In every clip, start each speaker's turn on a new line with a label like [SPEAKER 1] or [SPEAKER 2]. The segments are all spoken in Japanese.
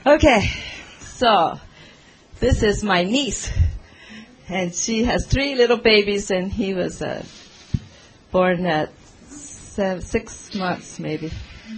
[SPEAKER 1] Okay, so this is my niece, and she has 3 little babies, and he was born at 6 months maybe.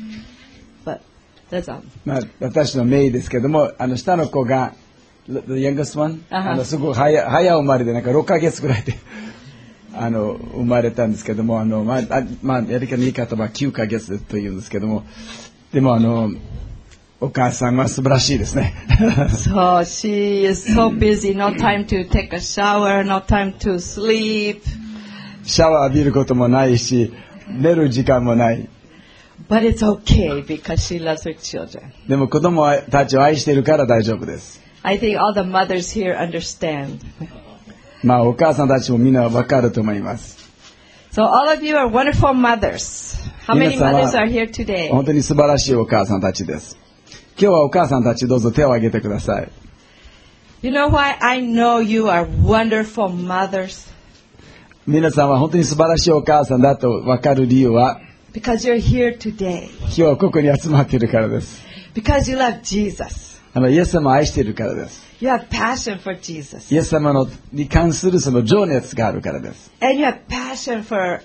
[SPEAKER 1] But that's all.
[SPEAKER 2] 私のメイですけども、下の子がthe youngest one、すごい早生まれでなんか6ヶ月ぐらいで生まれたんですけども、アメリカの言い方は9ヶ月というんですけども、でもお母さんは素晴らしいですね。
[SPEAKER 1] So she is so busy, no time to take a shower, no time to sleep.
[SPEAKER 2] シャワー浴びることもないし、寝る時間もない。
[SPEAKER 1] But it's okay because she loves her children.
[SPEAKER 2] でも子供たちを愛しているから大丈夫です。
[SPEAKER 1] I think all the mothers here understand.
[SPEAKER 2] お母さんたちもみんなわかると思います。
[SPEAKER 1] So all of you are wonderful mothers. How many mothers are here today?
[SPEAKER 2] 本当に素晴らしいお母さんたちです。今日はお母さんたちどうぞ手を挙げてください。
[SPEAKER 1] You know why I know you are wonderful mothers?
[SPEAKER 2] 皆さんは本当に素晴らしいお母さんだとわかる理由は
[SPEAKER 1] Because you're here today.
[SPEAKER 2] 今日はここに集まっているからです。
[SPEAKER 1] Because you love Jesus.
[SPEAKER 2] イエス様を愛しているからです。
[SPEAKER 1] You have passion for Jesus.
[SPEAKER 2] イエス様に関するその情熱があるからです。
[SPEAKER 1] And you have passion for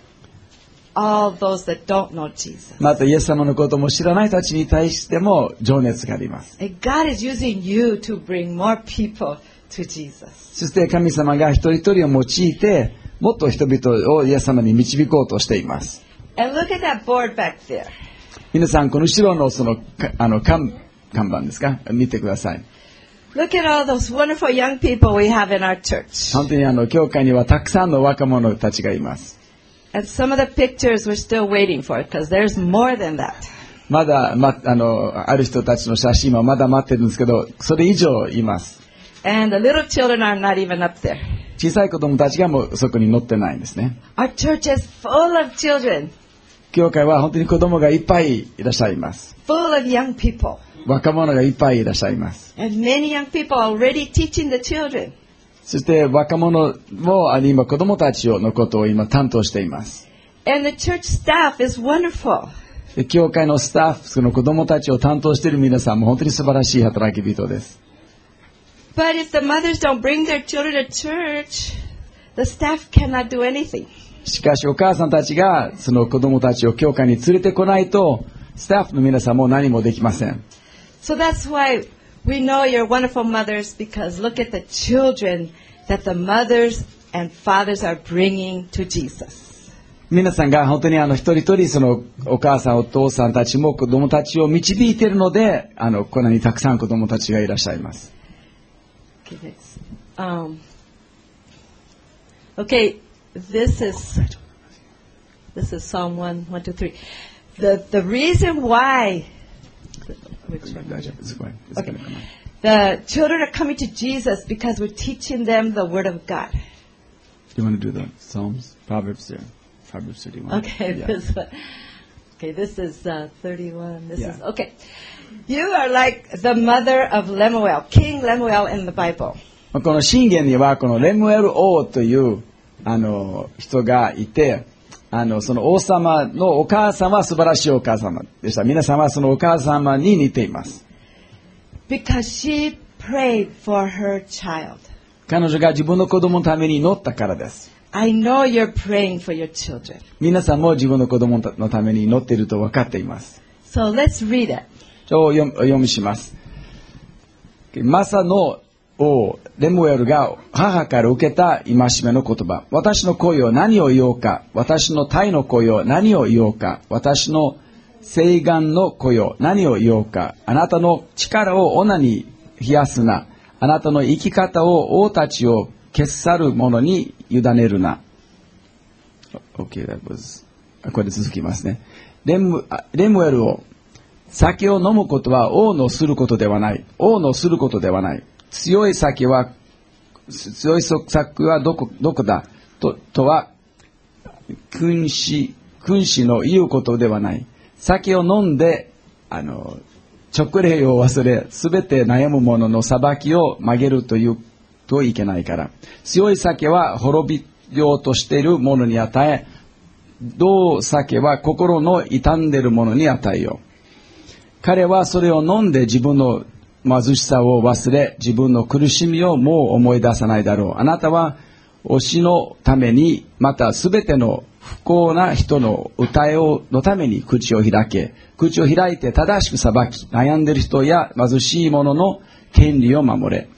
[SPEAKER 1] all those that don't know Jesus.
[SPEAKER 2] またイエス様のことも知らない人たちに対しても情熱があります。
[SPEAKER 1] And God is using you to bring more people to Jesus.
[SPEAKER 2] そして神様が一人一人を用いてもっと人々をイエス様に導こうとしています。
[SPEAKER 1] And look at that board back there.
[SPEAKER 2] 皆さんこの後ろのその看板ですか？見てください。
[SPEAKER 1] Look at all those wonderful young people we have in our church.
[SPEAKER 2] 本当に教会にはたくさんの若者たちがいます。
[SPEAKER 1] And some of the pictures we're still waiting for because there's more than that.
[SPEAKER 2] まだある人たちの写真はまだ待ってるんですけど、それ以上います。
[SPEAKER 1] And the little children are not even up there.
[SPEAKER 2] 小さい子供たちがもうそこに載ってないんですね。
[SPEAKER 1] Our church is full of children.
[SPEAKER 2] 教会は本当に子供がいっぱいいらっしゃいます。
[SPEAKER 1] Full of young people.
[SPEAKER 2] 若者がいっぱいいらっしゃいます。
[SPEAKER 1] And many young people are already teaching the children.
[SPEAKER 2] そして若者も今子供たちのことを今担当しています。
[SPEAKER 1] And the church staff is wonderful.
[SPEAKER 2] 教会のスタッフ、その子供たちを担当している皆さんも本当に素晴らしい働き人です。
[SPEAKER 1] But if the mothers don't bring their children to church, the staff cannot do anything.
[SPEAKER 2] しかしお母さんたちがその子供たちを教会に連れてこないと、スタッフの皆さんも何もできません。
[SPEAKER 1] So that's why we know you're wonderful mothers because look at the children that the mothers and fathers are bringing to Jesus.
[SPEAKER 2] 皆さんが本当に一人一人そのお母さんお父さんたちも子供たちを導いているのでこんなにたくさん子供たちがいらっしゃいます。
[SPEAKER 1] Okay, this is Psalm 1, 1, 2, 3. The reason why the children are coming to Jesus because we're teaching them the Word of God.
[SPEAKER 2] Do you want to do the Psalms? Proverbs there. Proverbs 31.
[SPEAKER 1] Okay,
[SPEAKER 2] yeah.
[SPEAKER 1] this is 31. This
[SPEAKER 2] yeah.
[SPEAKER 1] is okay. You are like the mother of Lemuel, King Lemuel in the Bible.
[SPEAKER 2] この箴言にはこのレムエル王という人がいて、その王様のお母さんは素晴らしいお母様でした。皆さんはそのお母様に似ています。
[SPEAKER 1] Because she prayed for her child.
[SPEAKER 2] 彼女が自分の子供のために祈ったからです。
[SPEAKER 1] I know you're praying for your children.
[SPEAKER 2] 皆さんも自分の子供のために祈っていると分かっています。
[SPEAKER 1] So let's read it.
[SPEAKER 2] 読みします。マサの王レムエルが母から受けた戒めの言葉。私の子よ何を言おうか。私の胎の子よ何を言おうか。私の誓願の子よ何を言おうか。あなたの力を女に冷やすな。あなたの生き方を王たちを消し去る者に委ねるな。Okay, that was これ続きますね。レムエルを酒を飲むことは王のすることではない。王のすることではない。強い酒はどこだとは君子の言うことではない。酒を飲んで勅令を忘れすべて悩む者の裁きを曲げるというといけないから。強い酒は滅びようとしている者に与え、同酒は心の傷んでいる者に与えよう。彼はそれを飲んで自分の貧しさを忘れ、自分の苦しみをもう思い出さないだろう。あなたは推しのために、またすべての不幸な人の訴えのために口を開け、口を開いて正しく裁き、悩んでいる人や貧しい者の権利を守れ。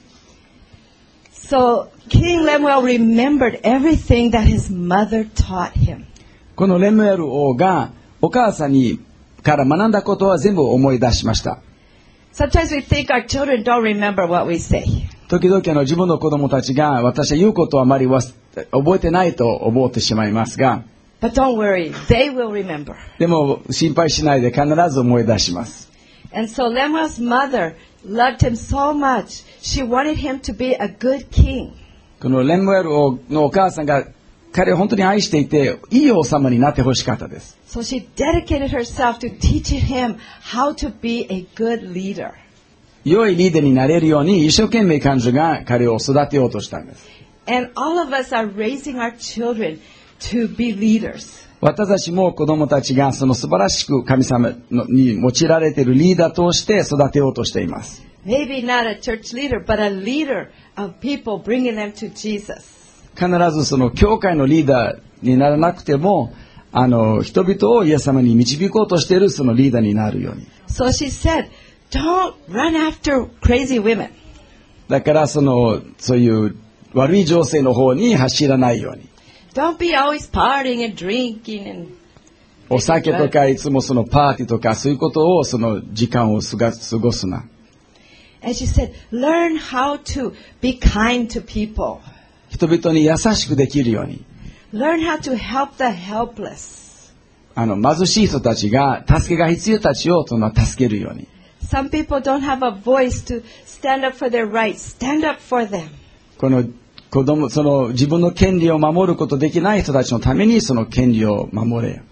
[SPEAKER 1] So King Lemuel remembered everything that his mother taught him.
[SPEAKER 2] このレムエル王がお母さんから学んだことは全部思い出しました。
[SPEAKER 1] Sometimes we think our children don't remember what we say.
[SPEAKER 2] 時々自分の子供たちが私は言うことをあまり覚えてないと思ってしまいますが、
[SPEAKER 1] But don't worry, they will remember.
[SPEAKER 2] でも心配しないで必ず思い出します。
[SPEAKER 1] And so Lemuel's mother loved him so much. She wanted him to be a good king.
[SPEAKER 2] このレムエル王のお母さんが彼を本当に愛していて、いい王様になってほしかったです。
[SPEAKER 1] So she dedicated herself to teaching him how to be a good leader.
[SPEAKER 2] 良いリーダーになれるように一生懸命彼女が彼を育てようとしたんです。
[SPEAKER 1] And all of us are raising our children to be leaders.
[SPEAKER 2] 私たちも子供たちがその素晴らしく神様に用いられているリーダーとして育てようとしています。
[SPEAKER 1] Maybe not a church leader, but a leader of people bringing them to Jesus.
[SPEAKER 2] 必ずその教会のリーダーにならなくても、人々をイエス様に導こうとしているそのリーダーになるように。
[SPEAKER 1] So she said, don't run after crazy women.
[SPEAKER 2] だからそういう悪い女性の方に走らないように。
[SPEAKER 1] Don't be always partying and drinking and
[SPEAKER 2] お酒とかいつもそのパーティーとかそういうことをその時間を過ごすな。
[SPEAKER 1] And she said, learn how to be kind to people.
[SPEAKER 2] 人々に優しくできるように。
[SPEAKER 1] Learn how to help the helpless.
[SPEAKER 2] 貧しい人たちが助けが必要たちを助けるように。
[SPEAKER 1] Some people don't have a voice to stand up for their rights. Stand up for them.
[SPEAKER 2] この子供、自分の権利を守ることできない人たちのためにその権利を守れ。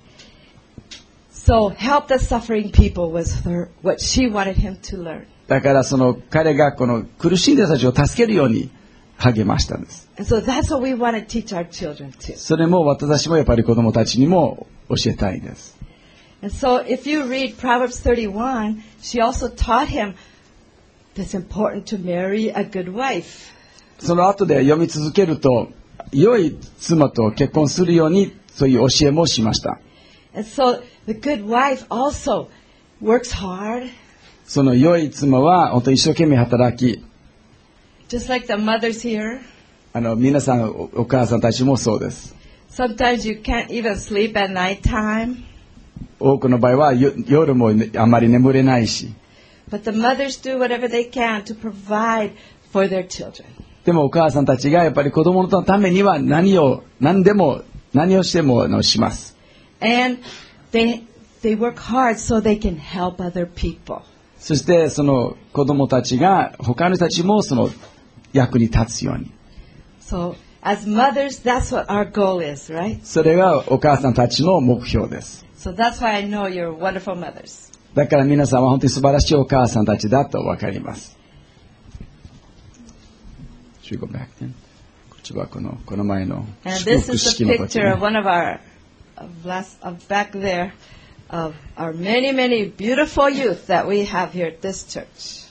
[SPEAKER 1] So help the suffering people was what she wanted him to learn.
[SPEAKER 2] だから彼がこの苦しんでいる人たちを助けるように励ましたんです。
[SPEAKER 1] And so that's what we want to teach our children too.
[SPEAKER 2] それも私もやっぱり子供たちにも教えたいです。
[SPEAKER 1] And so if you read Proverbs 31, she also taught him that it's important to marry a good wife.
[SPEAKER 2] その後で読み続けると、良い妻と結婚するようにそういう教えもしました。
[SPEAKER 1] And so the good wife also works hard.
[SPEAKER 2] その良い妻は本当に一生懸命働き、
[SPEAKER 1] Just like the mothers here.
[SPEAKER 2] 皆さんお母さんたちもそうです。
[SPEAKER 1] Sometimes you can't even sleep at night time.
[SPEAKER 2] 多くの場合は夜もあまり眠れないし。
[SPEAKER 1] But the mothers do whatever they can to provide for their children.
[SPEAKER 2] でもお母さんたちがやっぱり子供のためには何をしてもします。
[SPEAKER 1] And they work hard so they can help other people.
[SPEAKER 2] そしてその子供たちが他の人たちもその役に立つように。
[SPEAKER 1] So as mothers, that's what our goal is, right?
[SPEAKER 2] それがお母さんたちの目標です。
[SPEAKER 1] So that's why I know you're wonderful mothers.
[SPEAKER 2] だから皆さんは本当に素晴らしいお母さんたちだと分かります。Should we go back then? こっちはこの前の
[SPEAKER 1] And
[SPEAKER 2] 祝
[SPEAKER 1] this
[SPEAKER 2] 福
[SPEAKER 1] is
[SPEAKER 2] 式
[SPEAKER 1] a
[SPEAKER 2] の時
[SPEAKER 1] picture of one of our back there of our many, many beautiful youth that we have here at this church.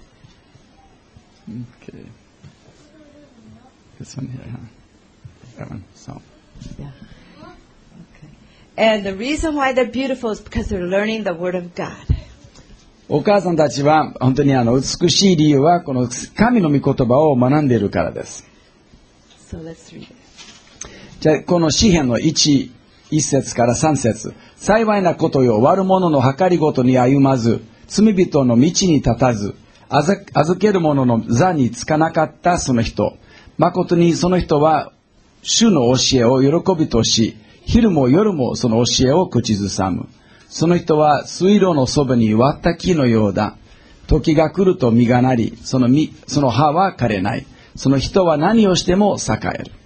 [SPEAKER 2] Okay. This one here, huh? That one. So.
[SPEAKER 1] Yeah. Okay. And the reason why they're beautiful is because they're learning the Word of God.
[SPEAKER 2] お母さんたちは本当に美しい理由はこの神の御言葉を学んでいるからです。
[SPEAKER 1] So let's read it.
[SPEAKER 2] じゃあこの詩編の1節から3節。幸いなことよ、悪者の計りごとに歩まず、罪人の道に立たず、預ける者の座につかなかったその人。誠にその人は主の教えを喜びとし、昼も夜もその教えを口ずさむ。その人は水路のそばに割った木のようだ。時が来ると実がなり、その葉は枯れない。その人は何をしても栄える。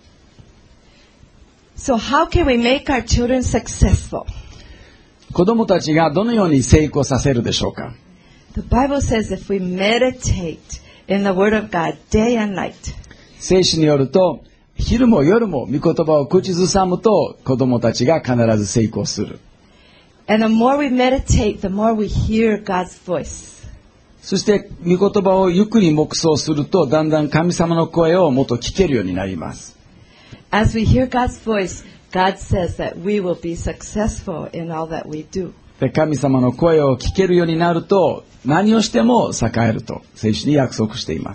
[SPEAKER 1] So how can we make our children successful?
[SPEAKER 2] 子供たちがどのように成功させるでしょうか。
[SPEAKER 1] The Bible says if we meditate in the Word of God day and night.
[SPEAKER 2] 聖書によると、昼も夜も御言葉を口ずさむと子供たちが必ず成功する。
[SPEAKER 1] And the more we meditate, the more we hear God's voice.
[SPEAKER 2] そして御言葉をゆっくり黙想すると、だんだん神様の声をもっと聞けるようになります。
[SPEAKER 1] As we hear God's voice, God says that we will be successful in all that we do.
[SPEAKER 2] で、神様の声を聞けるようになると、何をしても栄えると聖書に約束しています。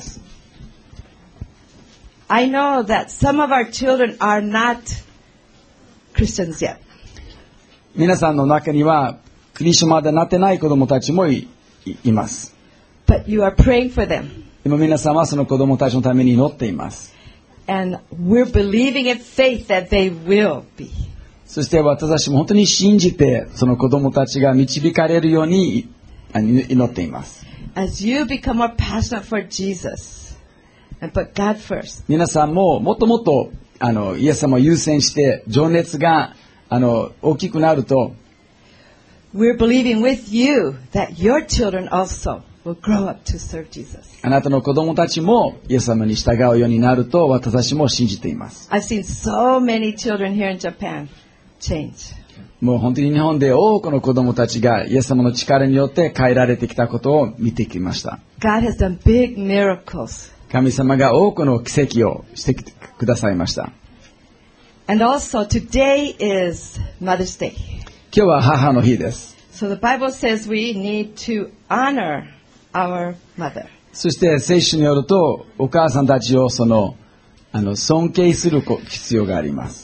[SPEAKER 1] I know that some of our children are not Christians yet.
[SPEAKER 2] 皆さんの中にはクリスチャンまでなってない子供たちもいます。
[SPEAKER 1] But you are praying for them.
[SPEAKER 2] 今皆さんはその子供たちのために祈っています。
[SPEAKER 1] And we're believing in faith that they will be.
[SPEAKER 2] そして私たちも本当に信じて、その子供たちが導かれるように祈っています。
[SPEAKER 1] As you become more passionate for Jesus and put God first.
[SPEAKER 2] 皆さんももっともっとイエス様を優先して情熱が大きくなると、
[SPEAKER 1] We're believing with you that your children also will grow up to serve Jesus.
[SPEAKER 2] あなたの子供たちもイエス様に従うようになると私たちも信じています。
[SPEAKER 1] I've seen so many children here in Japan change.
[SPEAKER 2] もう本当に日本で多くの子供たちがイエス様の力によって変えられてきたことを見てきました。
[SPEAKER 1] God has done big miracles.
[SPEAKER 2] 神様が多くの奇跡をしてくださいました。
[SPEAKER 1] And also today is Mother's Day.
[SPEAKER 2] 今日は母の日です。
[SPEAKER 1] So the Bible says we need to honor our mother.
[SPEAKER 2] そして聖書によるとお母さんたちを尊敬する必要があります。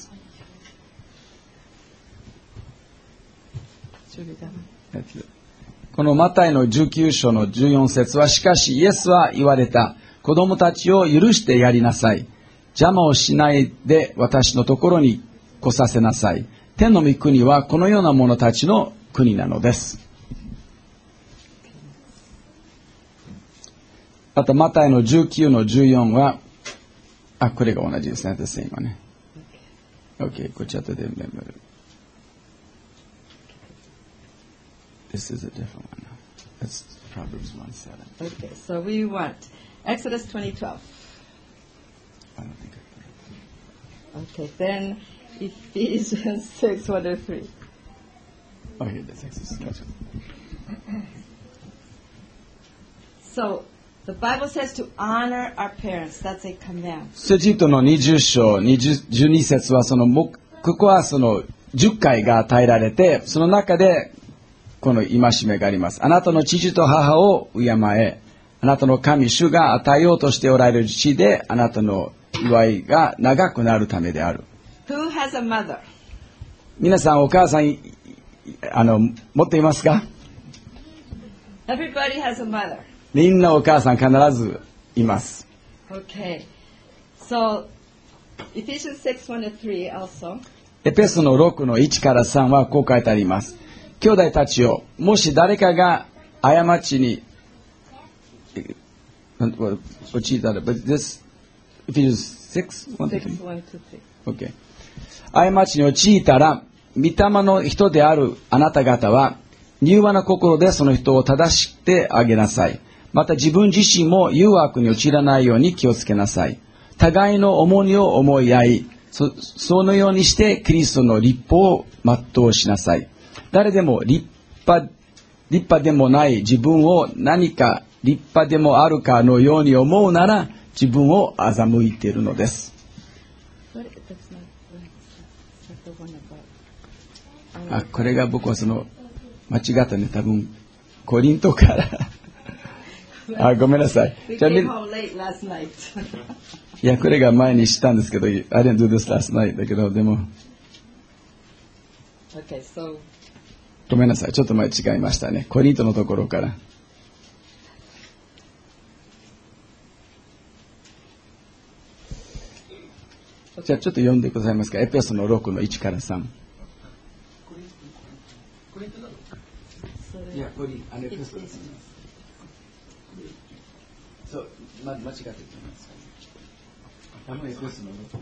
[SPEAKER 2] このマタイの19章の14節は、しかしイエスは言われた。子供たちを許してやりなさい。邪魔をしないで私のところに来させなさい。天の御国はこのような者たちの国なのです。またマタイの19の14は、これが同じですね。です今ね。OK、こっち後でメモる。This is a different one. That's Proverbs 1:7.
[SPEAKER 1] Okay, so we want Exodus 20:12.
[SPEAKER 2] I don't think I put it.
[SPEAKER 1] Okay, then Ephesians 6:1-3.
[SPEAKER 2] Okay, that's Exodus. Gotcha.
[SPEAKER 1] So the Bible says to honor our parents. That's a command.
[SPEAKER 2] 聖書の20章12節はここは10回が与えられて、その中でこの戒めがあります。あなたの父と母を敬え。あなたの神主が与えようとしておられる地で、あなたの祝いが長くなるためである。
[SPEAKER 1] Who has a mother?
[SPEAKER 2] 皆さんお母さん持っていますか？
[SPEAKER 1] Everybody has a mother.
[SPEAKER 2] みんなお母さん必ずいます。
[SPEAKER 1] Okay. So Ephesians 6:1-3 also.
[SPEAKER 2] エペソの6の1から3はこう書いてあります。兄弟たちよ、もし誰かが過ちに陥ったら、but this Ephesians 6:1-3 Okay. 過ちに陥ったら、御霊の人であるあなた方は柔和な心でその人を正してあげなさい。また自分自身も誘惑に陥らないように気をつけなさい。互いの重荷を思い合い、そのようにしてキリストの律法を全うしなさい。誰でも立派でもない自分を何か立派でもあるかのように思うなら自分を欺いているのです。これが僕は間違ったね。多分コリントからごめんなさい。いや、これが前にしたんですけど、I didn't do this last night だけど、でも、ごめんなさい。ちょっと前違いましたね。コリントのところから。じゃあちょっと読んでくださいますか。エペソの6の1から3。いや、エペソです。そう、間違って言ってます。エペソの6の。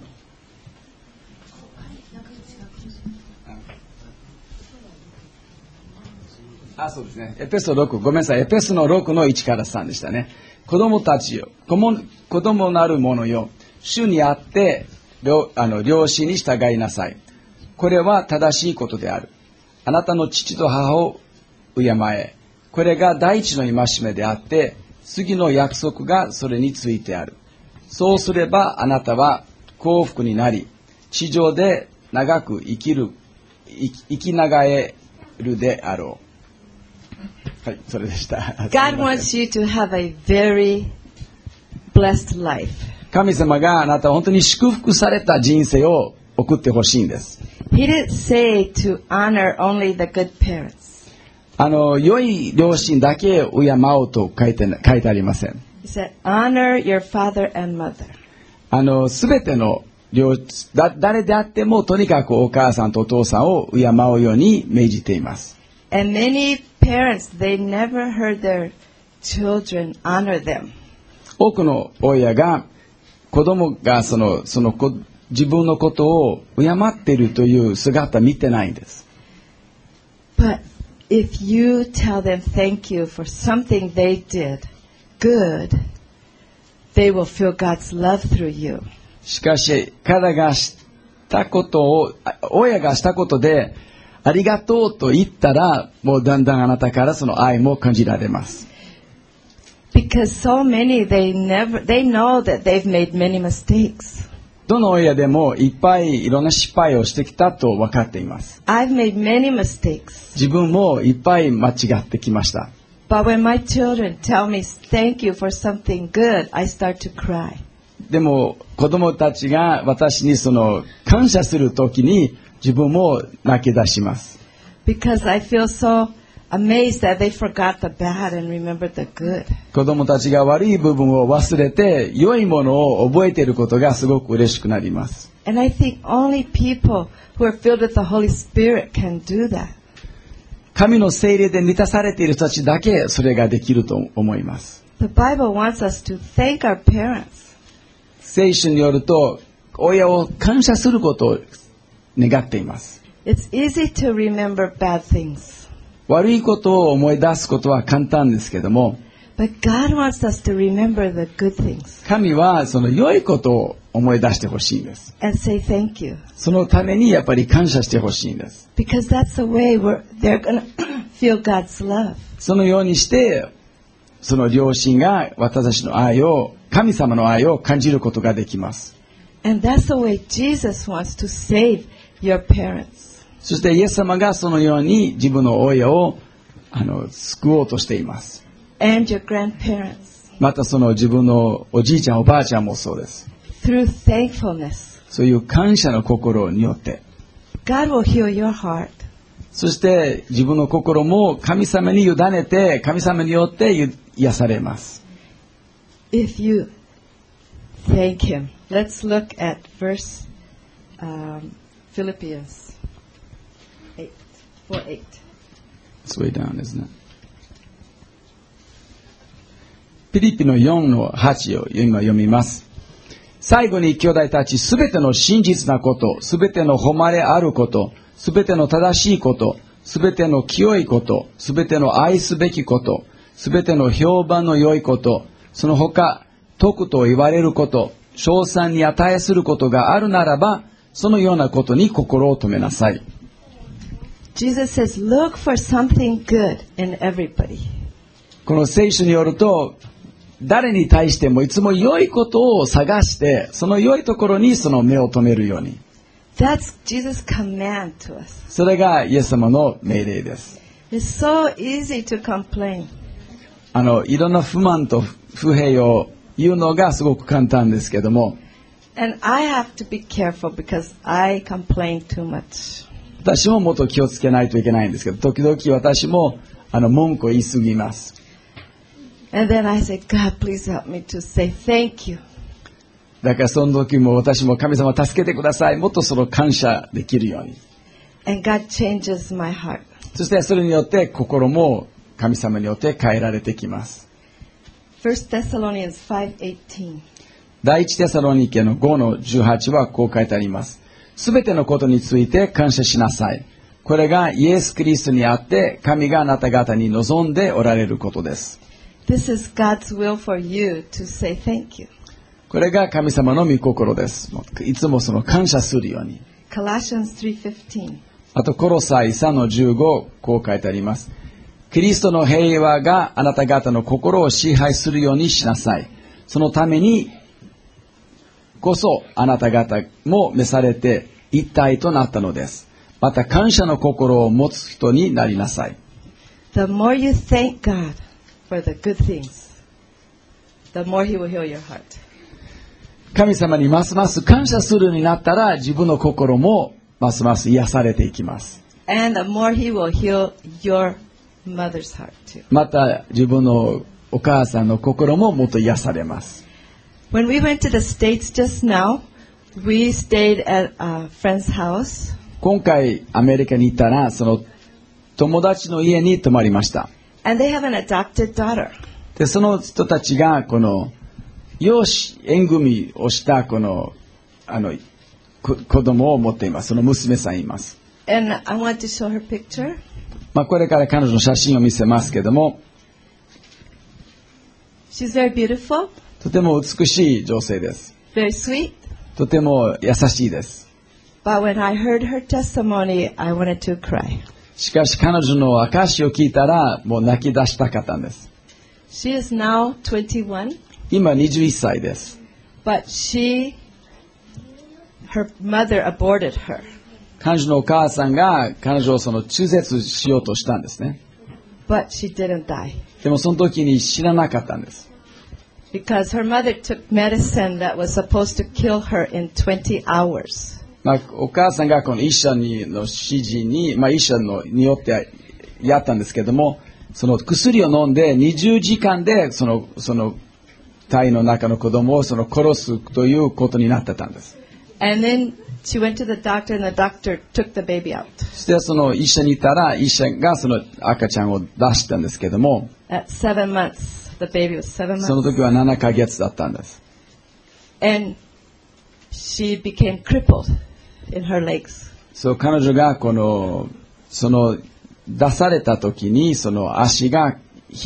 [SPEAKER 2] そうですね。エペソ6、ごめんなさい。エペソの6の1から3でしたね。子供たちよ、子供なる者よ、主にあって両親に従いなさい。これは正しいことである。あなたの父と母を敬え。 これが第一の戒めであって、次の約束がそれについてある。そうすればあなたは幸福になり、地上で長く生き長えるであろう。はい、それでした。
[SPEAKER 1] God wants you to have a very blessed life.
[SPEAKER 2] 神様があなたを本当に祝福された人生を送ってほしいんです。
[SPEAKER 1] He didn't say to honor only the good parents.
[SPEAKER 2] 良い両親だけを敬うと書いてありません。
[SPEAKER 1] He said, honor your father and mother.
[SPEAKER 2] すべての誰であってもとにかくお母さんとお父さんを敬うように命じています。
[SPEAKER 1] And many parents, they never heard their children honor them.
[SPEAKER 2] 多くの親が子供が自分のことを敬っているという姿を見てないんです。
[SPEAKER 1] But if you tell them thank you for something they did good, they will feel God's love through you.
[SPEAKER 2] しかし、彼がしたことを、親がしたことで、ありがとうと言ったら、もうだんだんあなたからその愛も感じられます。
[SPEAKER 1] Because so many, they know that they've made many mistakes.
[SPEAKER 2] どの親でもいっぱいいろんな失敗をしてきたと分かっています。
[SPEAKER 1] I've made many mistakes.
[SPEAKER 2] 自分もいっぱい間違ってきました。
[SPEAKER 1] But when my children tell me thank you for something good, I start to cry.
[SPEAKER 2] でも子供たちが私に感謝するときに自分も泣き出します。
[SPEAKER 1] Because I feel so amazed that they forgot the bad and remembered the good.
[SPEAKER 2] 子供たちが悪い部分を忘れて良いものを覚えていることがすごく嬉しくなります。
[SPEAKER 1] And I think only people who are filled with the Holy Spirit can do that.
[SPEAKER 2] 神の聖霊で満たされている人たちだけそれができると思います。
[SPEAKER 1] The Bible wants us to thank our parents.
[SPEAKER 2] 聖書によると親を感謝することを願っています。
[SPEAKER 1] It's easy to remember bad things.
[SPEAKER 2] 悪いことを思い出すことは簡単ですけども、
[SPEAKER 1] But God wants us to remember the good things.
[SPEAKER 2] 神はその良いことを思い出してほしいんです。
[SPEAKER 1] And say thank you.
[SPEAKER 2] そのためにやっぱり感謝してほしいんです。
[SPEAKER 1] Because that's the way they're going to feel God's love.
[SPEAKER 2] そのようにしてその両親が私たちの愛を、神様の愛を感じることができます。
[SPEAKER 1] And that's the way Jesus wants to save your parents.
[SPEAKER 2] そしてイエス様がそのように自分の親を救おうとしています。
[SPEAKER 1] And your grandparents.
[SPEAKER 2] またその自分のおじいちゃんおばあちゃんもそうです。
[SPEAKER 1] Through thankfulness.
[SPEAKER 2] そういう感謝の心によって。
[SPEAKER 1] God will heal your heart.
[SPEAKER 2] そして自分の心も神様に委ねて、神様によって癒されます。
[SPEAKER 1] If you thank Him. Let's look at verse Philippians 4:8.
[SPEAKER 2] It's way down, isn't it? ピリピの4の8を今読みます。最後に兄弟たち、すべての真実なこと、すべての誉れあること、すべての正しいこと、すべての清いこと、すべての愛すべきこと、すべての評判の良いこと、その他、徳と言われること、称賛に値することがあるならば、そのようなことに心を留めなさい。
[SPEAKER 1] Jesus says, look for something good in everybody.
[SPEAKER 2] この聖書によると、誰に対してもいつも良いことを探して、その良いところにその目を留めるように。
[SPEAKER 1] That's Jesus' command to us.
[SPEAKER 2] それがイエス様の命令です。
[SPEAKER 1] It's so easy to complain.
[SPEAKER 2] いろんな不満と不平を言うのがすごく簡単ですけども。
[SPEAKER 1] And I have to be careful because I complain too much.
[SPEAKER 2] 私ももっと気をつけないといけないんですけど、時々私も文句を言い過ぎます。
[SPEAKER 1] And then I say, God, please help me to say thank you.
[SPEAKER 2] だからその時も私も神様助けてください。もっとその感謝できるように。
[SPEAKER 1] And God changes my heart.
[SPEAKER 2] そしてそれによって心も神様によって変えられてきます。
[SPEAKER 1] 1 Thessalonians 5:18.
[SPEAKER 2] 第一テサロニケの5の18はこう書いてあります。すべてのことについて感謝しなさい。これがイエス・キリストにあって神があなた方に望んでおられることです。
[SPEAKER 1] This is God's will for you to say thank you.
[SPEAKER 2] これが神様の御心です。いつもその感謝するように。
[SPEAKER 1] Colossians 3:15.
[SPEAKER 2] あとコロサイ3の15こう書いてあります。 キリストの平和があなた方の心を支配するようにしなさい。そのためにこそあなた方も召されて一体となったのです。また感謝の心を持つ人になりなさい。
[SPEAKER 1] The more you thank God for the good things, the more He will heal your heart.
[SPEAKER 2] 神様にますます感謝するようになったら自分の心もますます癒されていきます。
[SPEAKER 1] And the more He will heal your mother's heart too.
[SPEAKER 2] また自分のお母さんの心ももっと癒されます。
[SPEAKER 1] When we went to the States just now, we stayed at a friend's house.
[SPEAKER 2] 今回アメリカに行ったらその友達の家に泊まりました。
[SPEAKER 1] And they have an adopted daughter.
[SPEAKER 2] でその人たちがこの養子縁組をしたこの子供を持っています。その娘さんいます。
[SPEAKER 1] And I want to show her picture.
[SPEAKER 2] これから彼女の写真を見せますけども、
[SPEAKER 1] She's very beautiful,
[SPEAKER 2] とても美しい女性です。
[SPEAKER 1] very sweet.
[SPEAKER 2] とても優しいです。
[SPEAKER 1] But when I heard her testimony, I wanted to cry.
[SPEAKER 2] しかし彼女の証しを聞いたらもう泣き出したかったんです。
[SPEAKER 1] She is now 21,
[SPEAKER 2] 今21歳です。
[SPEAKER 1] but her mother aborted her.
[SPEAKER 2] 彼女のお母さんが彼女を中絶しようとしたんですね。
[SPEAKER 1] But she didn't die.
[SPEAKER 2] でもその時に知らなかったんです。
[SPEAKER 1] Because her mother took medicine that was supposed to kill her in 20 hours.
[SPEAKER 2] お母さんがこの医者の指示に、医者によってやったんですけども、その薬を飲んで20時間でその体の中の子供を殺すということになってたんです。
[SPEAKER 1] And then she went to the doctor and the doctor took the baby out.
[SPEAKER 2] そしてその医者に行ったら医者がその赤ちゃんを出したんですけども、
[SPEAKER 1] At 7 months, the baby was 7 months.
[SPEAKER 2] その時は7ヶ月だったんです。
[SPEAKER 1] And she became crippled in her legs.
[SPEAKER 2] そう彼女がその出された時にその足が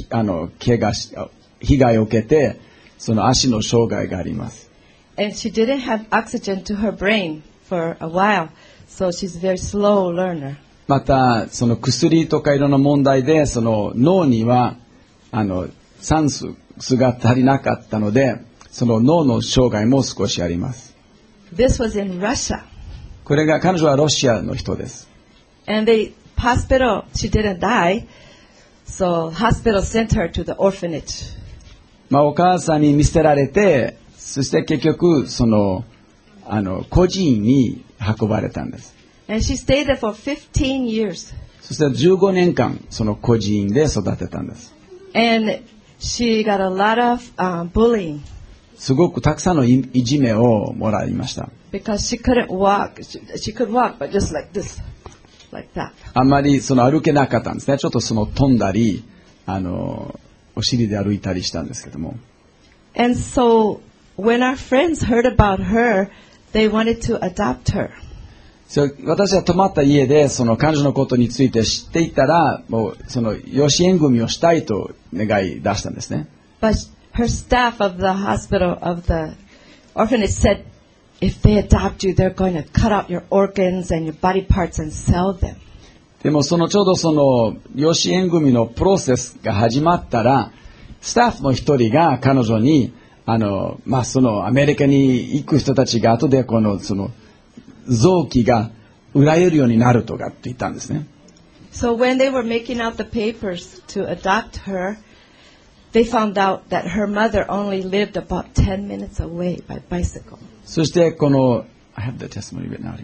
[SPEAKER 2] 被害を受けてその足の障害があります。
[SPEAKER 1] And she didn't have oxygen to her brain for a while, so she's a very slow learner.
[SPEAKER 2] またその薬とかいろんな問題でその脳には酸素が足りなかったのでその脳の障害も少しあります。
[SPEAKER 1] This was in Russia.
[SPEAKER 2] これが彼女はロシアの人です。
[SPEAKER 1] And the hospital, she didn't die, so hospital sent her to the orphanage.
[SPEAKER 2] お母さんに見捨てられて、そして結局孤児院に運ばれたんです。
[SPEAKER 1] And she stayed there for 15 years.
[SPEAKER 2] そして15年間その孤児院で育てたんです。
[SPEAKER 1] And she got a lot of bullying.
[SPEAKER 2] すごくたくさんのいじめをもらいました。
[SPEAKER 1] Because she couldn't walk. She could walk, but just like this, like that.
[SPEAKER 2] あんまり歩けなかったんですね。ちょっと飛んだり、お尻で歩いたりしたんですけども。
[SPEAKER 1] And so when our friends heard about her, they wanted to adopt her.
[SPEAKER 2] 私が泊まった家で彼女のことについて知っていたら、もう養子縁組をしたいと願い出したんですね。
[SPEAKER 1] But her staff of the hospital, of the orphanage said, if they adopt you, they're going to cut out your organs and your body parts and sell them.
[SPEAKER 2] でもちょうど養子縁組のプロセスが始まったら、スタッフの一人が彼女に、アメリカに行く人たちが後で臓器が売られるようになるとかって言ったんですね。
[SPEAKER 1] So when they were making out the papers to adopt her, they found out that her mother only lived about 10 minutes away by bicycle.
[SPEAKER 2] そしてI have the testimony written out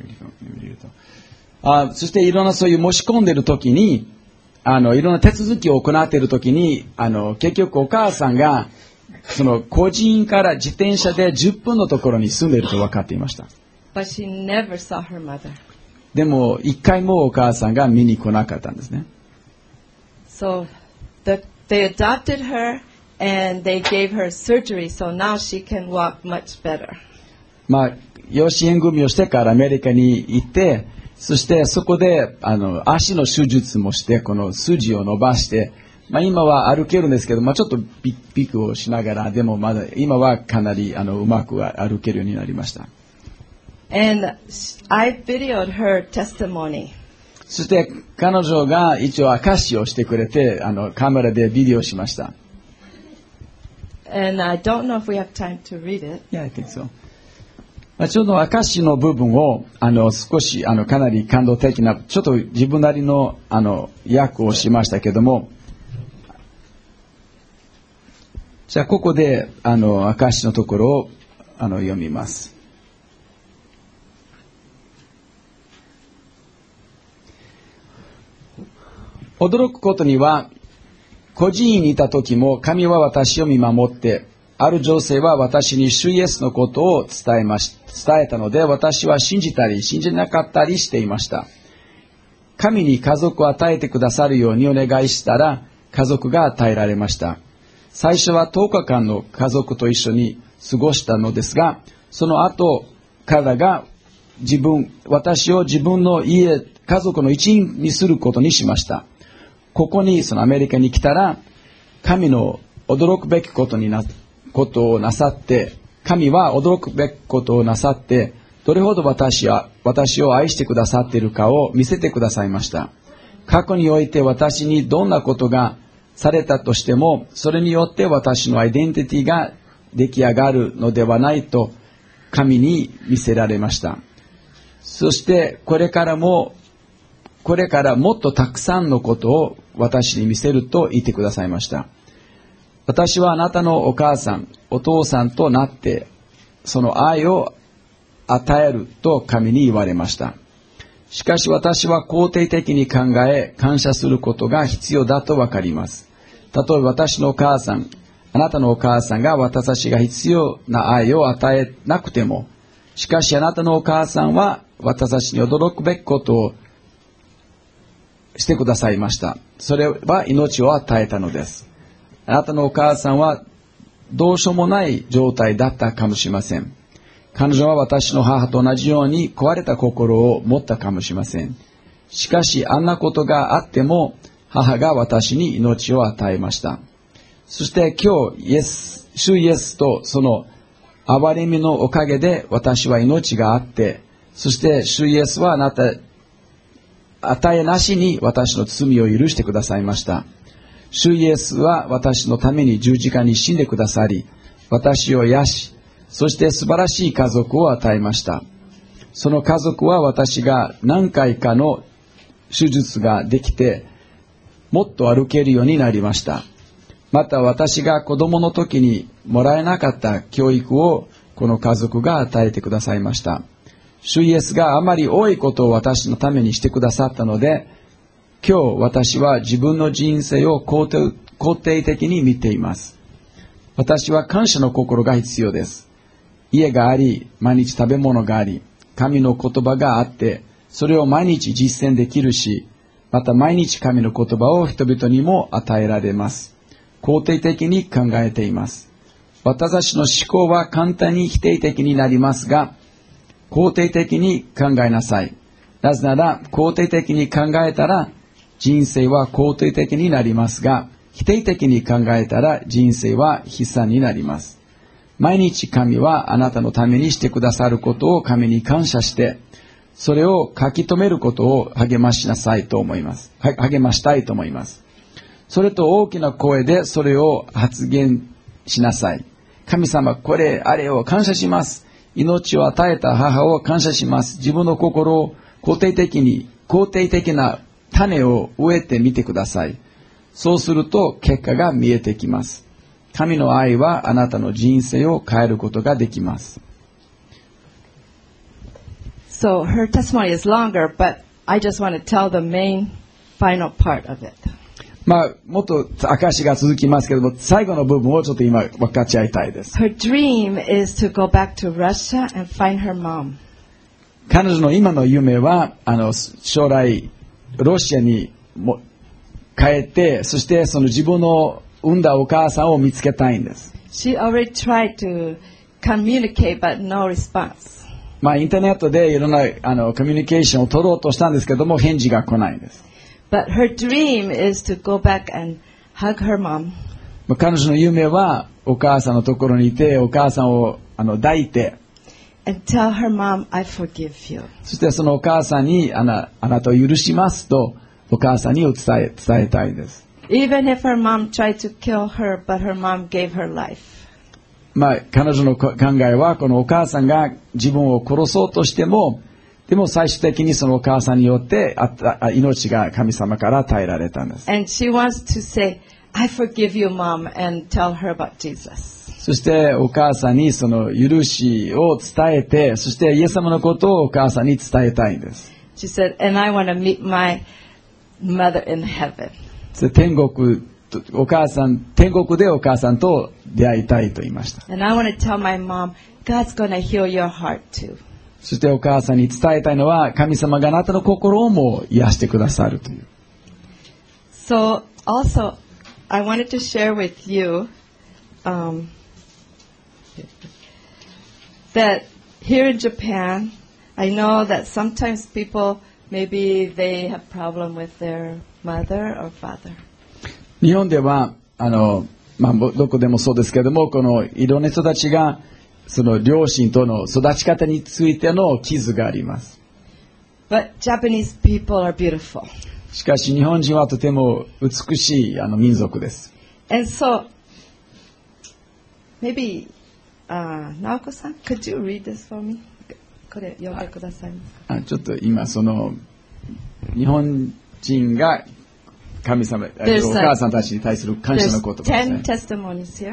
[SPEAKER 2] here. そしていろんなそういう申し込んでいるときに、いろんな手続きを行っているときに、結局お母さんが孤児院から自転車で10分のところに住んでいると分かっていました。
[SPEAKER 1] But she never saw her mother.
[SPEAKER 2] でも一回もお母さんが見に来なかったんですね。
[SPEAKER 1] So they adopted her and they gave her surgery, so now she can walk much better.
[SPEAKER 2] 養子縁組をしてからアメリカに行って、そしてそこで足の手術もしてこの筋を伸ばして、今は歩けるんですけど、ちょっとビクをしながらでもまだ今はかなりうまく歩けるようになりました。
[SPEAKER 1] And I videoed her testimony.
[SPEAKER 2] そして彼女が一応証しをしてくれて、カメラでビデオしました。
[SPEAKER 1] And I don't know if we have time to read it.
[SPEAKER 2] Yeah, I think so. ちょうど証の部分を少しかなり感動的なちょっと自分なりの訳をしましたけども、じゃあここで証のところを読みます。驚くことには、孤児院にいた時も神は私を見守って、ある女性は私に主イエスのことを伝えたので、私は信じたり信じなかったりしていました。神に家族を与えてくださるようにお願いしたら、家族が与えられました。最初は10日間の家族と一緒に過ごしたのですが、その後、彼らが私を自分の家族の一員にすることにしました。ここにアメリカに来たら、神の驚くべきことをなさって、神は驚くべきことをなさって、どれほど私を愛してくださっているかを見せてくださいました。過去において私にどんなことがされたとしても、それによって私のアイデンティティが出来上がるのではないと神に見せられました。そしてこれからもっとたくさんのことを私に見せると言ってくださいました。私はあなたのお母さん、お父さんとなって、その愛を与えると神に言われました。しかし私は肯定的に考え、感謝することが必要だとわかります。例えば私のお母さん、あなたのお母さんが私たちが必要な愛を与えなくても、しかしあなたのお母さんは私たちに驚くべきことをしてくださいました。それは命を与えたのです。あなたのお母さんはどうしようもない状態だったかもしれません。彼女は私の母と同じように壊れた心を持ったかもしれません。しかしあんなことがあっても母が私に命を与えました。そして今日主イエスとその憐れみのおかげで私は命があって、そして主イエスはあなた与えなしに私の罪を許してくださいました。主イエスは私のために十字架に死んでくださり、私を癒し、そして素晴らしい家族を与えました。その家族は私が何回かの手術ができて、もっと歩けるようになりました。また私が子供の時にもらえなかった教育をこの家族が与えてくださいました。主イエスがあまり多いことを私のためにしてくださったので、今日私は自分の人生を肯定的に見ています。私は感謝の心が必要です。家があり、毎日食べ物があり、神の言葉があって、それを毎日実践できるし、また毎日神の言葉を人々にも与えられます。肯定的に考えています。私たちの思考は簡単に否定的になりますが、肯定的に考えなさい。なぜなら、肯定的に考えたら、人生は肯定的になりますが、否定的に考えたら人生は悲惨になります。毎日神はあなたのためにしてくださることを神に感謝して、それを書き留めることを励ましたいと思います。それと大きな声でそれを発言しなさい。神様、これ、あれを感謝します。命を与えた母を感謝します。自分の心を肯定的な種を植えてみてください。そうすると結果が見えてきます。神の愛はあなたの人生を変えることができます。
[SPEAKER 1] So her testimony is longer, but I just want to tell the main final part of it.
[SPEAKER 2] もっと証が続きますけれども、最後の部分をちょっと今分かち合いたいです。
[SPEAKER 1] Her dream is to go back to Russia and find her mom.
[SPEAKER 2] 彼女の今の夢は、将来、ロシアに帰って、そしてその自分の産んだお母さんを見つけたいんです。
[SPEAKER 1] She already tried to communicate, but no response.
[SPEAKER 2] インターネットでいろんなコミュニケーションを取ろうとしたんですけども、返事が来ないんです。
[SPEAKER 1] But her dream is to go back and hug her mom.
[SPEAKER 2] 彼女の夢はお母さんのところにいて、お母さんを抱いて、
[SPEAKER 1] and tell her mom, I forgive you.
[SPEAKER 2] そしてそのお母さんにあなたを許しますとお母さんに伝えたいです。
[SPEAKER 1] Even if her mom tried to kill her, but her mom gave her life.
[SPEAKER 2] 彼女の考えはこのお母さんが自分を殺そうとしても、でも最終的にそのお母さんによって命が神様から与えられたんです。
[SPEAKER 1] And she wants to say, I forgive you, mom, and tell her about Jesus.
[SPEAKER 2] そしてお母さんにその許しを伝えて、そしてイエス様のことをお母さんに伝えたいんです。
[SPEAKER 1] She said, and I want to meet my mother in heaven.
[SPEAKER 2] 天国でお母さんと出会いたいと言いました。
[SPEAKER 1] And I want to tell my mom, God's going to heal your heart too.
[SPEAKER 2] そしてお母さんに伝えたいのは神様があなたの心をも癒してくださるという。
[SPEAKER 1] So also, I wanted to share with you that here in Japan, I know that sometimes people, maybe they have problem with their mother or father.
[SPEAKER 2] 日本ではどこでもそうですけども、このいろんな人たちがその両親との育ち方についての傷があります。
[SPEAKER 1] But Japanese people are beautiful.
[SPEAKER 2] しかし日本人はとても美しい民族です。
[SPEAKER 1] And so, maybe, Naoko-san, could you read this for me? これ読んでくださいますか？
[SPEAKER 2] ちょっと今その日本人が神様、お母さんたちに対する感謝の言葉ですね。
[SPEAKER 1] There's 10 testimonies here.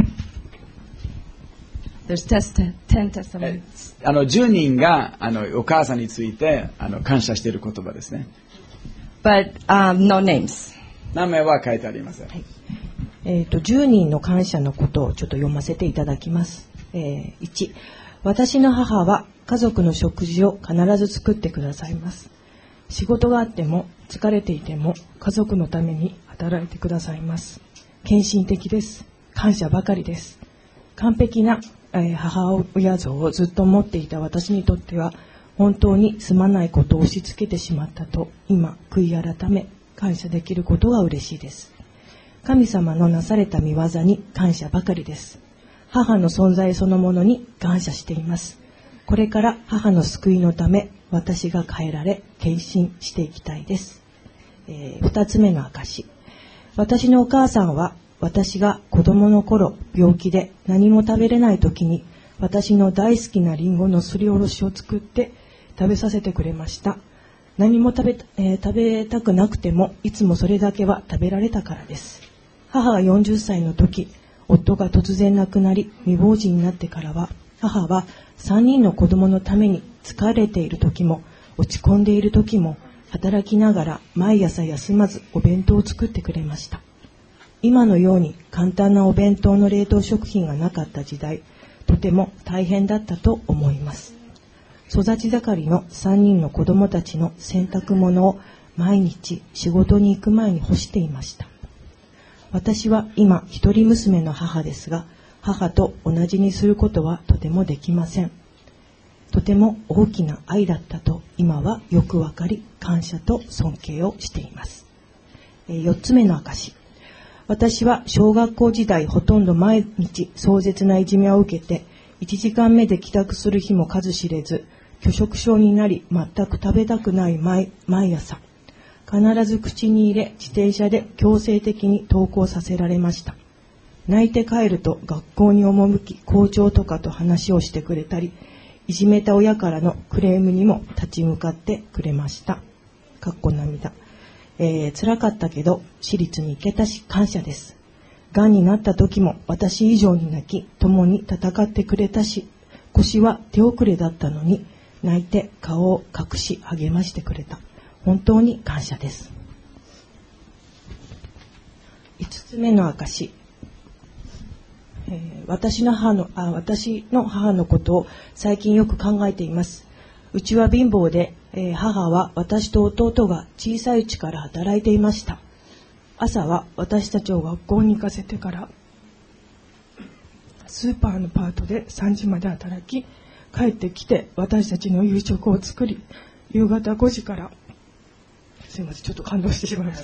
[SPEAKER 1] There's 10 testimonies.
[SPEAKER 2] 10人がお母さんについて感謝している言葉ですね。
[SPEAKER 1] But no names.
[SPEAKER 2] 名前は書いてありません。はい、
[SPEAKER 3] 10人の感謝のことをちょっと読ませていただきます。1、私の母は家族の食事を必ず作ってくださいます。仕事があっても疲れていても家族のために働いてくださいます。献身的です。感謝ばかりです。完璧な、母親像をずっと持っていた私にとっては本当にすまないことを押し付けてしまったと今悔い改め感謝できることが嬉しいです。神様のなされた御業に感謝ばかりです。母の存在そのものに感謝しています。これから母の救いのため私が変えられ献身していきたいです。2つ目の証。私のお母さんは私が子供の頃病気で何も食べれない時に私の大好きなリンゴのすりおろしを作って食べさせてくれました。何も食べたくなくてもいつもそれだけは食べられたからです。母が40歳の時、夫が突然亡くなり未亡人になってからは母は3人の子供のために疲れている時も落ち込んでいる時も働きながら毎朝休まずお弁当を作ってくれました。今のように簡単なお弁当の冷凍食品がなかった時代、とても大変だったと思います。育ち盛りの3人の子供たちの洗濯物を毎日仕事に行く前に干していました。私は今一人娘の母ですが、母と同じにすることはとてもできません。とても大きな愛だったと今はよくわかり、感謝と尊敬をしています。4つ目の証。私は小学校時代ほとんど毎日壮絶ないじめを受けて、1時間目で帰宅する日も数知れず、拒食症になり全く食べたくない毎朝、必ず口に入れ自転車で強制的に登校させられました。泣いて帰ると学校に赴き校長とかと話をしてくれたり、いじめた親からのクレームにも立ち向かってくれました。かっこ涙。辛かったけど私立に行けたし感謝です。がんになった時も私以上に泣き共に戦ってくれたし、腰は手遅れだったのに泣いて顔を隠し励ましてくれた。本当に感謝です。5つ目の証。私の母のことを最近よく考えています。うちは貧乏で、母は私と弟が小さいうちから働いていました。朝は私たちを学校に行かせてからスーパーのパートで3時まで働き、帰ってきて私たちの夕食を作り、夕方5時からすいませんちょっと感動してしまいました、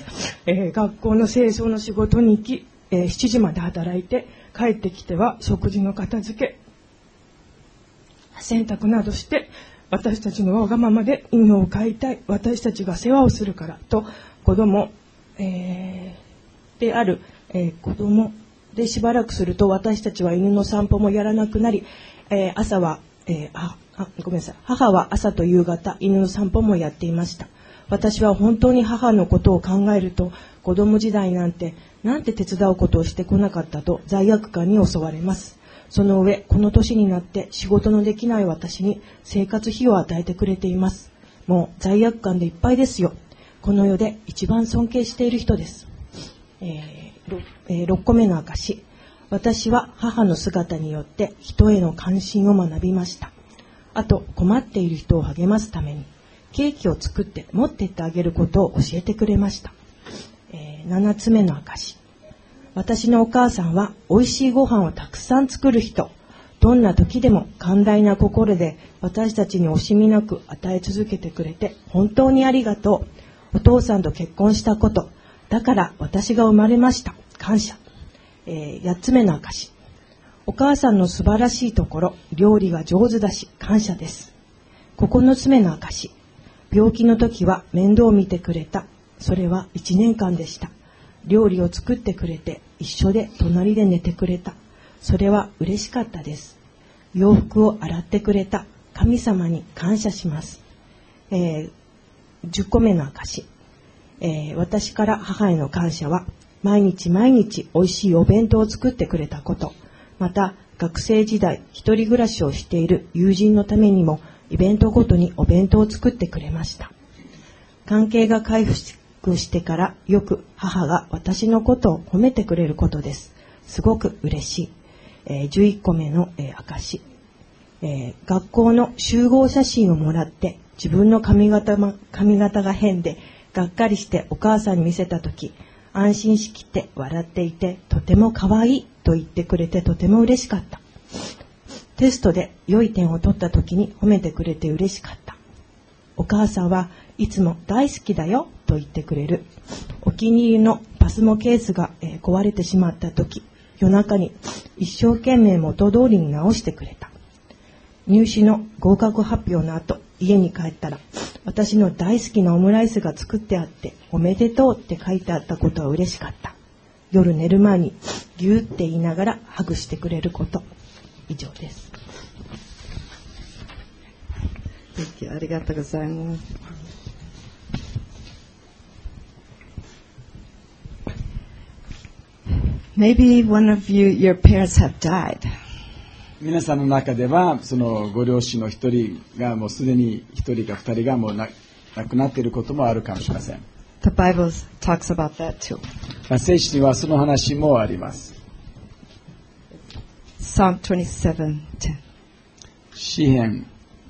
[SPEAKER 3] 学校の清掃の仕事に行き、7時まで働いて帰ってきては食事の片付け、 洗濯などして私たちのわがままで犬を飼いたい、私たちが世話をするからと子供、である、子供でしばらくすると私たちは犬の散歩もやらなくなり、母は朝と夕方犬の散歩もやっていました。私は本当に母のことを考えると、子供時代なんて手伝うことをしてこなかったと罪悪感に襲われます。その上、この年になって仕事のできない私に生活費を与えてくれています。もう罪悪感でいっぱいですよ。この世で一番尊敬している人です。6個目の証。私は母の姿によって人への関心を学びました。あと、困っている人を励ますためにケーキを作って持って行ってあげることを教えてくれました。7つ目の証。私のお母さんは美味しいご飯をたくさん作る人。どんな時でも寛大な心で私たちに惜しみなく与え続けてくれて本当にありがとう。お父さんと結婚したこと。だから私が生まれました。感謝。8つ目の証。お母さんの素晴らしいところ、料理が上手だし感謝です。9つ目の証。病気の時は面倒を見てくれた。それは1年間でした。料理を作ってくれて一緒で隣で寝てくれた。それは嬉しかったです。洋服を洗ってくれた。神様に感謝します。10個目の証。私から母への感謝は毎日毎日おいしいお弁当を作ってくれたこと。また学生時代一人暮らしをしている友人のためにもイベントごとにお弁当を作ってくれました。関係が回復してからよく母が私のことを褒めてくれることです。すごく嬉しい。11個目の証。学校の集合写真をもらって自分の髪型が変でがっかりしてお母さんに見せたとき、安心しきって笑っていてとても可愛いと言ってくれてとても嬉しかった。テストで良い点を取ったときに褒めてくれて嬉しかった。お母さんはいつも大好きだよと言ってくれる。お気に入りのパスモケースが壊れてしまったとき、夜中に一生懸命元通りに直してくれた。入試の合格発表の後、家に帰ったら私の大好きなオムライスが作ってあっておめでとうって書いてあったことは嬉しかった。夜寝る前にギューって言いながらハグしてくれること。以上です。
[SPEAKER 1] ありがとうございます。Maybe one of you, your parents have died.
[SPEAKER 2] 皆さんの中ではそのご両親の一人がもうすでに一人か二人がもう亡くなっていることもあるかもしれません。
[SPEAKER 1] The Bible talks about that too.
[SPEAKER 2] 聖書にはその話もあります。
[SPEAKER 1] Psalm 27:10.
[SPEAKER 2] 詩編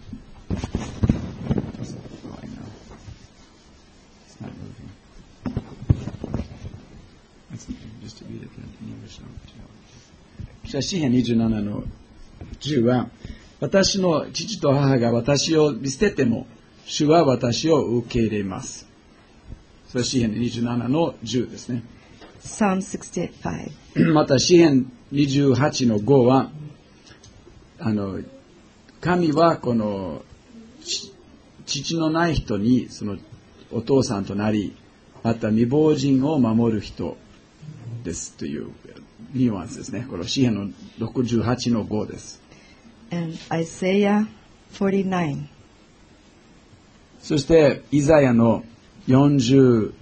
[SPEAKER 2] 詩編27の10は、私の父と母が私を見捨てても主は私を受け入れます。それは詩編27の10ですね。
[SPEAKER 1] Psalm 68:5.
[SPEAKER 2] また詩編28の5は、神はこの父のない人にそのお父さんとなり、また未亡人を守る人ですというニュアンスですね。これは詩編の68の5です。
[SPEAKER 1] And Isaiah 49.
[SPEAKER 2] そしてイザヤの49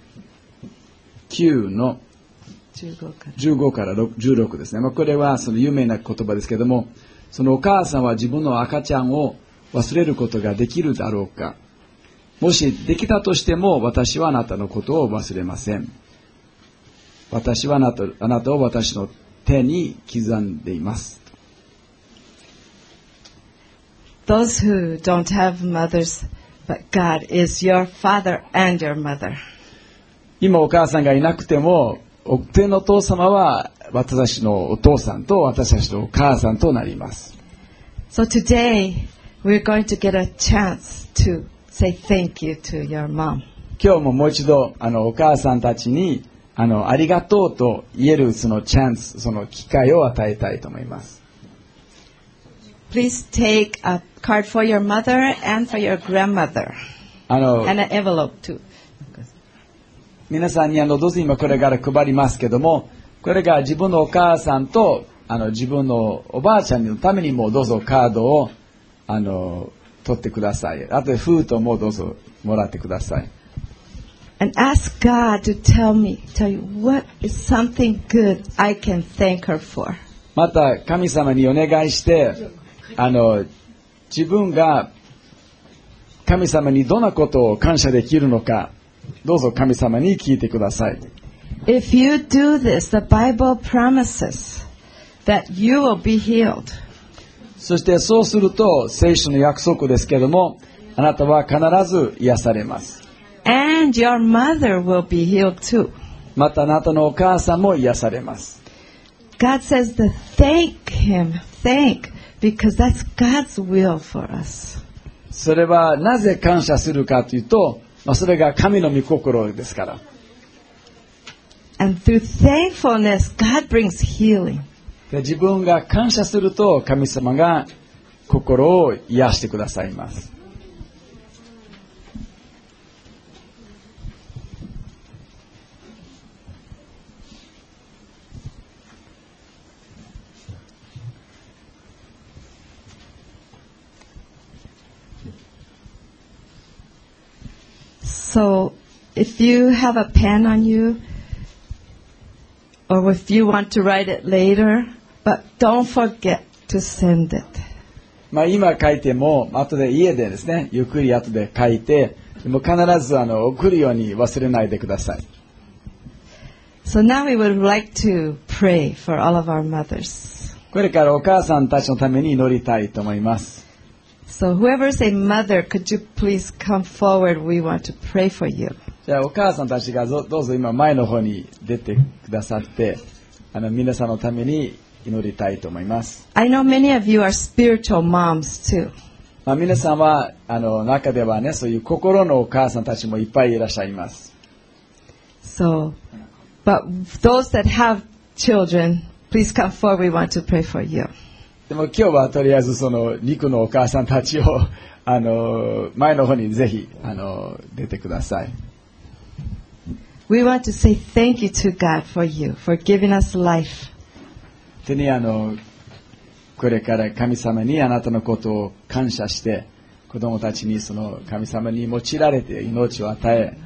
[SPEAKER 2] の15から16ですね。これはその有名な言葉ですけれども、そのお母さんは自分の赤ちゃんを忘れることができるだろうか。もしできたとしても、私はあなたのことを忘れません。私はあなたを私の手に刻んでいます。
[SPEAKER 1] Those who don't have mothers, but God is your father and your mother.
[SPEAKER 2] 今お母さんがいなくても、天のお父様は私のお父さんと私たちのお母さんとなります。
[SPEAKER 1] So today we're going to get a chance to say thank you to your mom.
[SPEAKER 2] 今日ももう一度お母さんたちにありがとうと言えるそのチャンス、その機会を与えたいと思います。
[SPEAKER 1] please take a card for your mother and for your grandmother
[SPEAKER 2] あの
[SPEAKER 1] and an envelope too.
[SPEAKER 2] 皆さんにどうぞ今これから配りますけども、これが自分のお母さんと自分のおばあちゃんのためにもどうぞカードを取ってください。あとで封筒もどうぞもらってください。
[SPEAKER 1] And ask God to tell you what is something good I can thank her for.
[SPEAKER 2] また神様にお願いして自分が神様にどんなことを感謝できるのかどうぞ神様に聞いてください。
[SPEAKER 1] If you do this, the Bible promises that you will be healed.
[SPEAKER 2] そしてそうすると聖書の約束ですけれども、あなたは必ず癒されます。
[SPEAKER 1] And your mother will be healed too.
[SPEAKER 2] またあなたのお母さんも癒されます。
[SPEAKER 1] God says to thank Him, because that's God's will for us.
[SPEAKER 2] それはなぜ感謝するかというと、それが神の御心ですから。
[SPEAKER 1] And through thankfulness, God brings healing.
[SPEAKER 2] で自分が感謝すると神様が心を癒してくださいます。
[SPEAKER 1] So, if you have a pen on you, or if you want to write it later, but don't forget to send it.
[SPEAKER 2] 今書いても後で家でですね、ゆっくり後で書いて、でも必ず送るように忘れないでください。
[SPEAKER 1] So now we would like to pray for all of our mothers.
[SPEAKER 2] これからお母さんたちのために祈りたいと思います。
[SPEAKER 1] So whoever's a mother, could you please come forward? We want to pray for you.
[SPEAKER 2] じゃあお母さんたちがどうぞ今前の方に出てくださって、皆さんのために祈りたいと思います。
[SPEAKER 1] I know many of you are spiritual moms too.
[SPEAKER 2] 皆さんは中ではね、そういう心のお母さんたちもいっぱいいらっしゃいます。
[SPEAKER 1] So, but those that have children, please come forward. We want to pray for you.
[SPEAKER 2] でも今日はとりあえずその肉のお母さんたちを前の方にぜひ出てください。
[SPEAKER 1] We want to say thank you to God for you, for giving us life.
[SPEAKER 2] 手にこれから神様にあなたのことを感謝して子供たちにその神様に用いられて命を与え、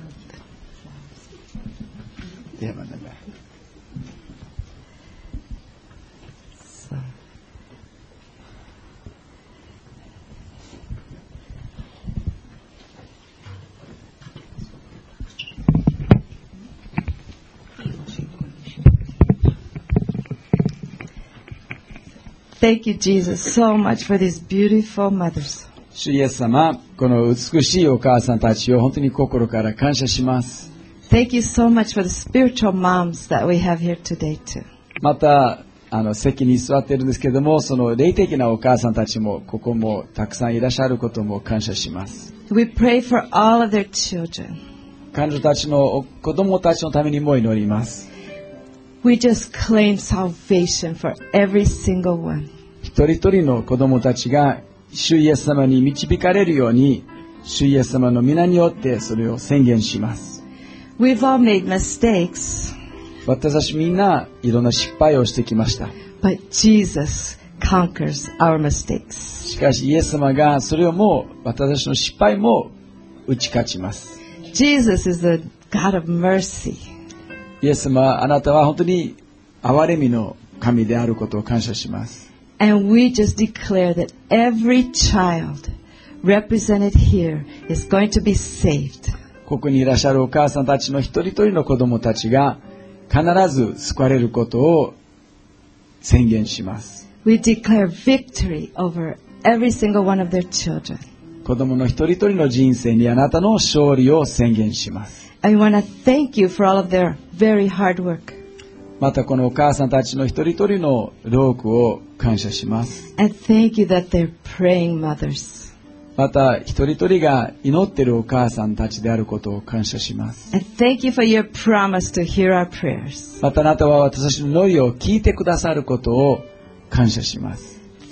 [SPEAKER 1] Thank you, Jesus, so much for these beautiful mothers.
[SPEAKER 2] 主イエス様、この美しいお母さんたちを本当に心から感謝します。
[SPEAKER 1] Thank you so much for the spiritual moms that we have here today too.
[SPEAKER 2] また席に座っているんですけれども、その霊的なお母さんたちもここもたくさんいらっしゃることも感謝します。
[SPEAKER 1] We pray for all of their children.
[SPEAKER 2] 彼女たちの子供たちのためにも祈ります。
[SPEAKER 1] We just claim salvation for every single one.
[SPEAKER 2] 一人一人の子供たちが主イエス様に導かれるように、主イエス様の皆によってそれを宣言します。
[SPEAKER 1] We've all made mistakes.
[SPEAKER 2] 私たちみんないろんな失敗をしてきました。
[SPEAKER 1] But Jesus conquers our mistakes.
[SPEAKER 2] しかしイエス様がそれをもう私たちの失敗も打ち勝ちます。
[SPEAKER 1] Jesus is the God of mercy.
[SPEAKER 2] イエス様、あなたは本当に憐れみの神であることを感謝します。
[SPEAKER 1] And we just declare that every child represented here is going to be saved.
[SPEAKER 2] ここにいらっしゃるお母さんたちの一人一人の子供たちが必ず救われることを宣言します。
[SPEAKER 1] We declare victory over every single one of their children.
[SPEAKER 2] 子供の一人一人の人生にあなたの勝利を宣言します。
[SPEAKER 1] I want to thank you for all of their very hard work.
[SPEAKER 2] またこのお母さんたちの一人一人の労苦を感謝します。
[SPEAKER 1] And thank you that they're praying mothers.
[SPEAKER 2] また一人一人が祈っているお母さんたちであることを感謝します。
[SPEAKER 1] And thank you for your promise to hear our prayers.
[SPEAKER 2] またあなたは私たちの祈りを聞いてくださることを感謝します。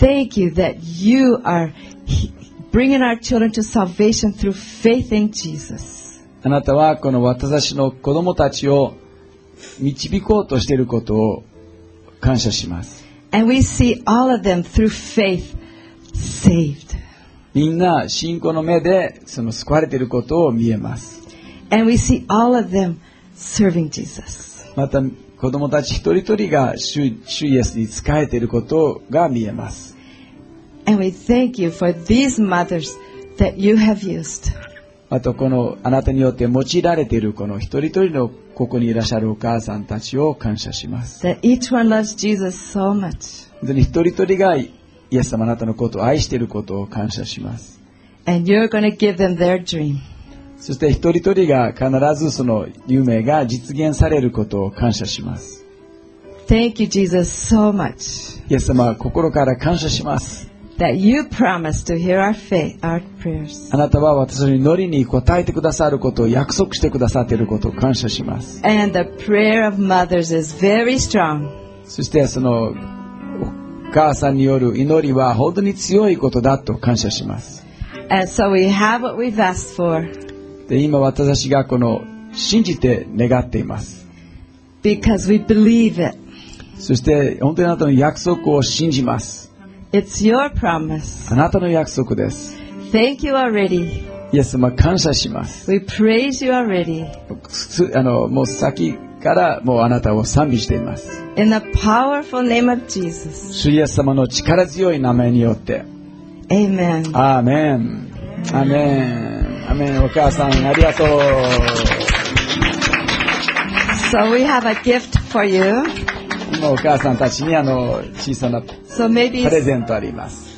[SPEAKER 1] thank you that you are bringing our children to salvation through faith in Jesus.
[SPEAKER 2] あなたはこの私の子供たちを導こうとしていることを感謝します。
[SPEAKER 1] And we see all of them through faith saved.
[SPEAKER 2] みんな信仰の目でその救われていることを見えます。
[SPEAKER 1] And we see all of them serving Jesus.
[SPEAKER 2] また子供たち一人一人が主イエスに仕えていることが見えます。
[SPEAKER 1] And we thank you for these mothers that you have used.
[SPEAKER 2] またこのあなたによって用いられているこの一人一人のここにいらっしゃるお母さんたちを感謝します。
[SPEAKER 1] That each one loves Jesus so much.
[SPEAKER 2] 本当に一人一人がイエス様あなたのことを愛していることを感謝します。
[SPEAKER 1] And you're going to give them their dream.
[SPEAKER 2] そして一人一人が必ずその夢が実現されることを感謝します。
[SPEAKER 1] Thank you, Jesus, so much.
[SPEAKER 2] イエス様は心から感謝します。
[SPEAKER 1] That you promise to hear our faith, our prayers.
[SPEAKER 2] あなたは私の祈りに応えてくださることを約束してくださっていることを感謝します。
[SPEAKER 1] And the prayer of mothers is very strong.
[SPEAKER 2] そしてそのお母さんによる祈りは本当に強いことだと感謝します。
[SPEAKER 1] And so we have what we've asked for.
[SPEAKER 2] で今私たちがこの信じて願っています。
[SPEAKER 1] Because we believe it.
[SPEAKER 2] そして本当にあなたの約束を信じます。
[SPEAKER 1] It's your promise.
[SPEAKER 2] あなたの約束です。
[SPEAKER 1] Thank you already.
[SPEAKER 2] イエス様感謝します。
[SPEAKER 1] We praise you already.
[SPEAKER 2] もう先からもうあなたを賛美しています。
[SPEAKER 1] In the powerful name of Jesus.
[SPEAKER 2] 主イエス様の力強い名前によって。
[SPEAKER 1] Amen.
[SPEAKER 2] アーメン。アーメン。アーメン。お母さんありがとう。
[SPEAKER 1] So we have a gift for you.
[SPEAKER 2] 今お母さんたちに小さなプレゼントあります。